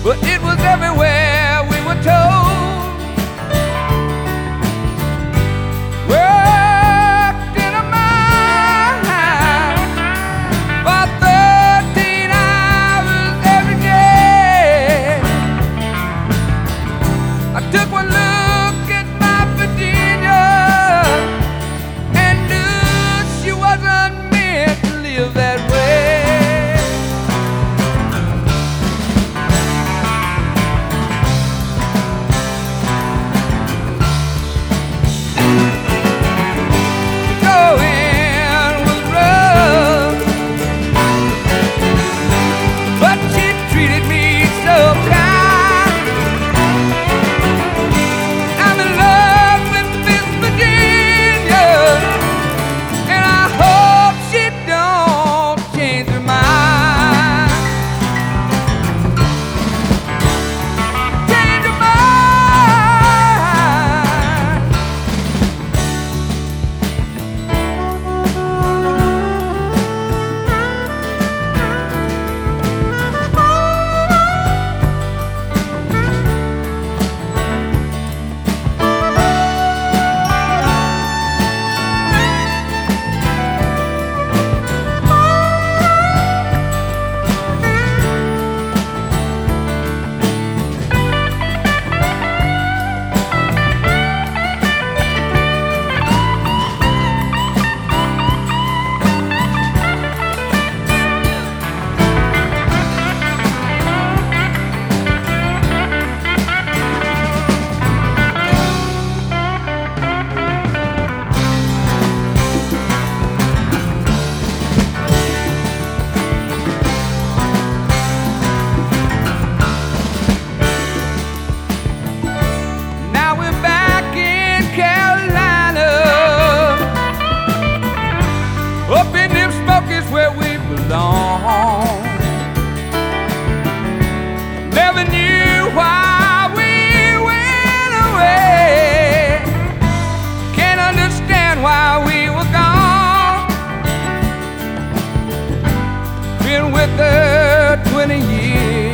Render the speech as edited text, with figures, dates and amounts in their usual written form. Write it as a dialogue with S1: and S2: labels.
S1: Well, it was everywhere we were told. Worked in a mine for 13 hours every day. I took one look at my Virginia and knew she wasn't meant to live that way. Up in them Smokies where we belong. Never knew why we went away. Can't understand why we were gone. Been with her 20 years.